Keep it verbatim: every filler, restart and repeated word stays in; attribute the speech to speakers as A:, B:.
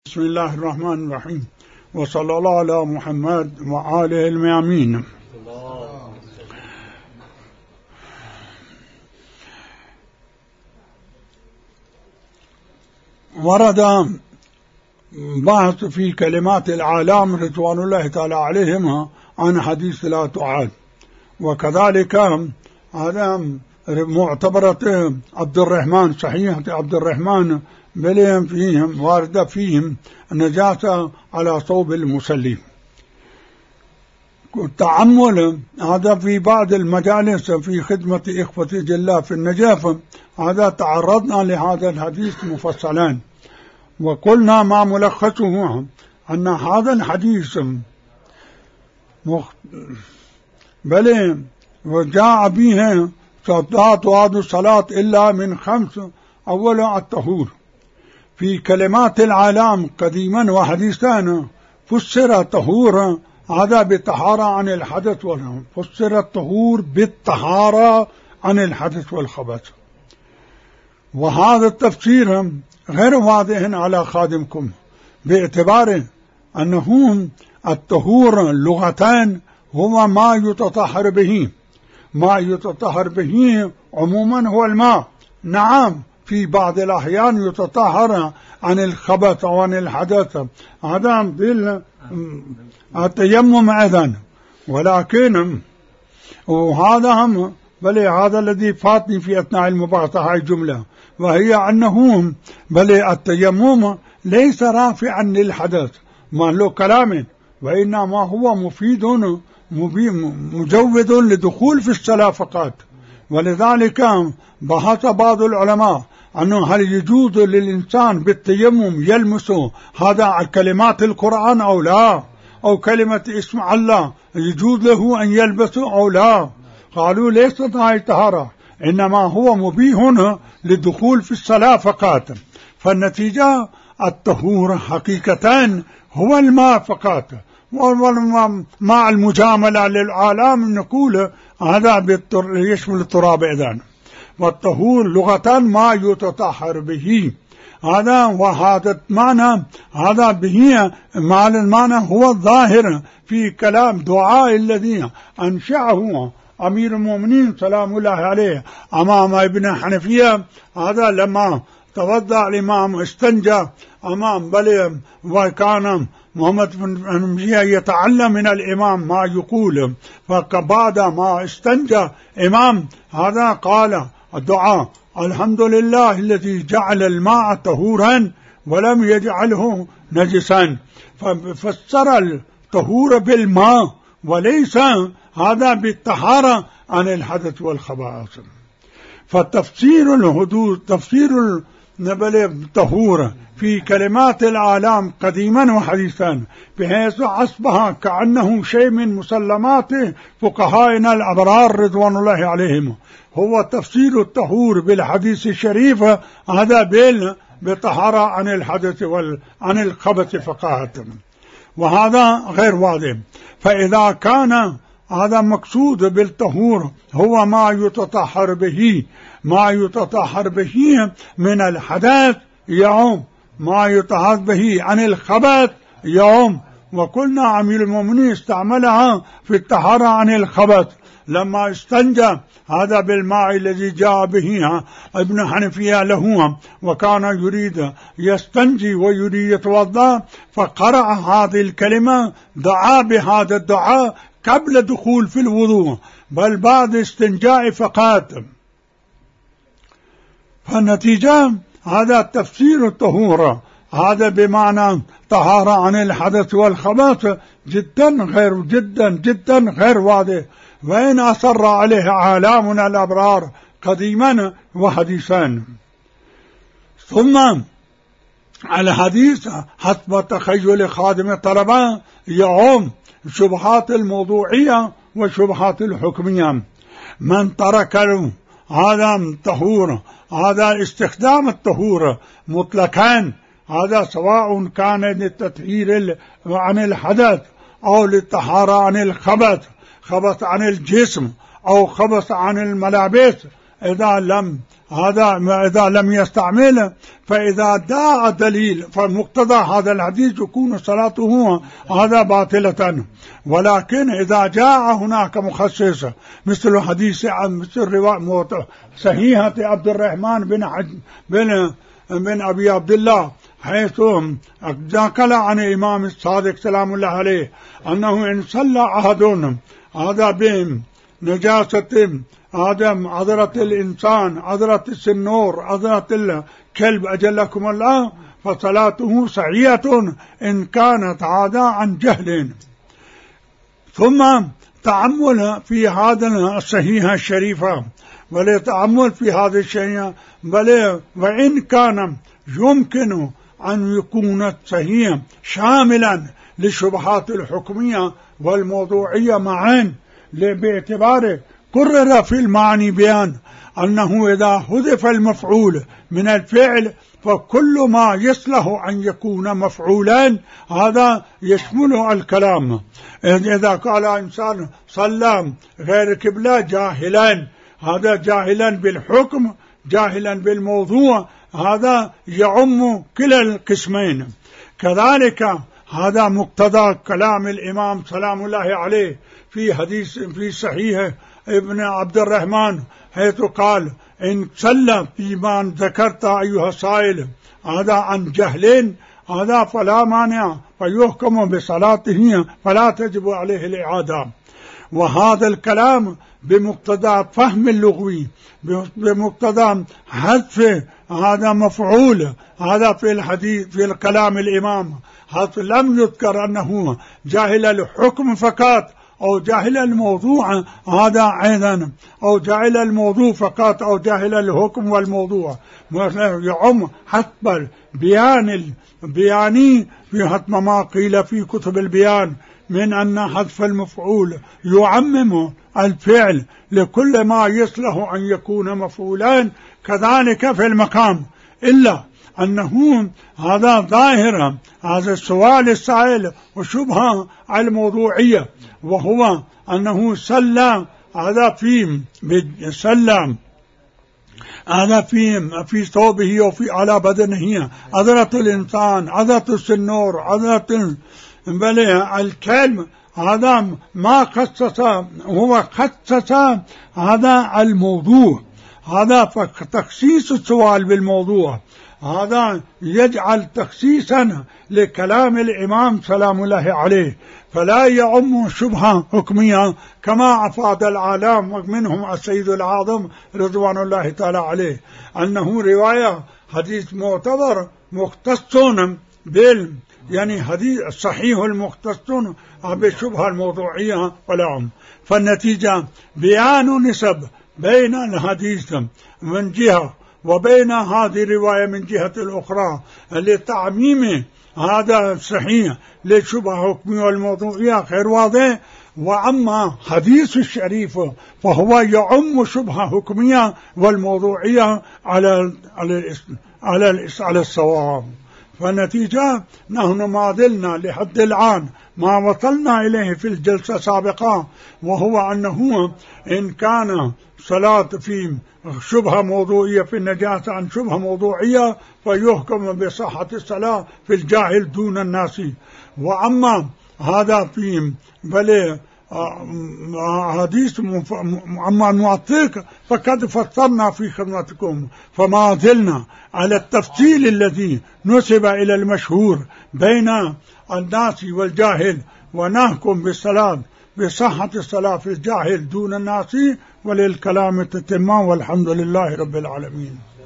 A: بسم الله الرحمن الرحيم، وصلى الله على محمد وآله الميامين. ورد بحث في كلمات العالم رضوان الله تعالى عليهم عن حديث لا تعاد، وكذلك هذا معتبرة عبد الرحمن، صحيحة عبد الرحمن بلهم فيهم واردة فيهم النجاسة على صوب المصلي. التعمل هذا في بعض المجالس في خدمة إخوة جلة في النجافة، هذا تعرضنا لهذا الحديث مفصلا، وقلنا ما ملخصه أن هذا الحديث مخ... بل وجاء به لا تعاد الصلاة إلا من خمس، أول الطهور. في كلمات العالم قديما وحديثا فسر الطهور هذا بالطهارة عن الحدث والخبث، فسر الطهور بالطهارة عن الحدث والخبث، وهذا التفسير غير واضح على خادمكم، باعتبار أنه الطهور لغتان هو ما يتطهر به. ما يتطهر به عموما هو الماء، نعم في بعض الأحيان يتطهر عن الخبث وعن الحدث، هذا بالتيمم أيضا، ولكن وهذا هم بل هذا الذي فاتني في أثناء المباحثة هاي الجملة، وهي أنه بل التيمم ليس رافعا للحدث ما له كلام، وإنما هو مفيد مجود لدخول في الصلاة فقط. ولذلك بحث بعض العلماء أنه هل يجوز للإنسان بالتيمم يلمس هذا الكلمات القرآن أو لا، أو كلمة اسم الله يجوز له أن يلبسه أو لا. قالوا ليست هاي طهارة، إنما هو مبيح للدخول في الصلاة فقط. فالنتيجة الطهور حقيقة هو الماء فقط، مع المجاملة للعالم نقول هذا يشمل التراب إذن. والطهور لغة ما يتطهر به، هذا وهذا معنى، هذا به معنى المعنى هو الظاهر في كلام دعاء الذي أنشأه أمير المؤمنين سلام الله عليه أمام ابن حنفية. هذا لما توضأ الإمام استنجى أمام بل وكان محمد بن حنفية يتعلم من الإمام ما يقول، فبعد ما استنجى إمام هذا قال الدعاء الحمد لله الذي جعل الماء طهورا ولم يجعله نجسا، ففسر الطهور بالماء وليس هذا بالطهارة عن الحدث والخبائث. فتفسير الحدود تفسير الطهور في كلمات العالم قديما وحديثا بحيث أصبح كأنه شيء من مسلمات فقهائنا الأبرار رضوان الله عليهم، هو تفسير الطهور بالحديث الشريف هذا بين بطهارة عن الحدث وعن الخبث فقط، وهذا غير واضح. فإذا كان هذا مقصود بالطهور هو ما يتطهر به، ما يتطهر به من الحدث يوم، ما يتطهر به عن الخبث يوم. وقلنا أمير المؤمنين استعملها في الطهارة عن الخبث لما استنجى هذا بالماء الذي جاء به ابن حنفية له، وكان يريد يستنجي ويريد يتوضأ، فقرأ هذه الكلمة، دعا بهذا الدعاء قبل دخول في الوضوء بل بعد استنجاء فقط. فالنتيجة هذا تفسير الطهور هذا بمعنى طهارة عن الحدث والخبث جدا غير جدا جدا غير واضح، وإن أصر عليه عالمنا الأبرار قديما وحديثا. ثم الحديث حسب تخيل خادم الطلبة يعم شبهات الموضوعية وشبهات الحكمية. من ترك هذا الطهور، هذا استخدام الطهور مطلقا، هذا سواء كان للتطهير عن الحدث أو للطهارة عن الخبث، خبث عن الجسم أو خبث عن الملابس، إذا لم هذا إذا لم يستعمله، فإذا داء دليل فمقتضى هذا الحديث يكون صلاته هذا باطلة. ولكن إذا جاء هناك مخصص مثل حديث عن مثل رواية صحيحة عبد الرحمن بن حج بن بن أبي عبد الله، حيث نقل عن الإمام الصادق سلام الله عليه أنه إن صلى أحد هذا بنجاسة آدم عذرة الإنسان عذرة السنور عذرة الكلب أجلكم الله فصلاته صحيحة إن كانت عادة عن جهل. ثم تأمل في هذا الصحيحة الشريفة، بل تأمل في هذا الشيء، بل وإن كان يمكن أن يكون صحيحا شاملا للشبهات الحكمية والموضوعية معا، باعتبار قرر في المعني بيان أنه إذا حذف المفعول من الفعل فكل ما يصلح أن يكون مفعولا هذا يشمل الكلام. إذا قال إنسان صلى غير قبلة جاهلا، هذا جاهلا بالحكم جاهلا بالموضوع، هذا يعم كلا القسمين. كذلك هذا مقتضى كلام الإمام سلام الله عليه في حديث في صحيح ابن عبد الرحمن، حيث قال إن صلى فيما ذكرت أيها السائل هذا عن جهل هذا فلا مانع فيحكم بصلاته فلا تجب عليه الإعادة. وهذا الكلام بمقتضى فهم اللغوي، بمقتضى حذف هذا مفعول هذا في الحديث في الكلام الإمام، حتى لم يذكر أنه جاهل الحكم فقط أو جاهل الموضوع هذا أيضا، أو جاهل الموضوع فقط أو جاهل الحكم والموضوع، يعم حسب البيان البياني في حتم ما قيل في كتب البيان من أن حذف المفعول يعمم الفعل لكل ما يصلح أن يكون مفعولا. كذلك في المقام، إلا أنه هذا ظاهر هذا السؤال السائل وشبهة الموضوعية، وهو أنه صلى هذا في سلم هذا في في ثوبه وفي على بدنه عذرة الإنسان عذرة السنور عذرة بل الكلم، هذا ما خصص هو خصص هذا الموضوع، هذا تخصيص السؤال بالموضوع هذا يجعل تخصيصا لكلام الإمام سلام الله عليه، فلا يعم شبهة حكمية كما أفاد العالم ومنهم السيد العاظم رضوان الله تعالى عليه أنه رواية حديث معتبر مختص بال يعني حديث صحيح المختص بالشبهة الموضوعية والعم. فالنتيجة بيان نسب بين الحديث من جهة وبين هذه الرواية من جهة الأخرى لتعميم هذا الصحيح للشبهة الحكمية والموضوعية غير واضح. وأما حديث الشريف فهو يعم شبهة حكمية والموضوعية على على على على الصواب. فالنتيجة نحن ما زلنا لحد الآن ما وصلنا إليه في الجلسة السابقة، وهو أنه إن كان صلاة في شبهة موضوعية في النجاسة عن شبهة موضوعية فيحكم بصحة الصلاة في الجاهل دون الناس. وأما هذا في بل حديث أما المعطيك فقد فصلنا في خدمتكم، فما زلنا على التفصيل الذي نسب إلى المشهور بين الناس والجاهل، ونحكم بالصلاة بصحة الصلاة في الجاهل دون الناس. وللكلام تتمام، والحمد لله رب العالمين.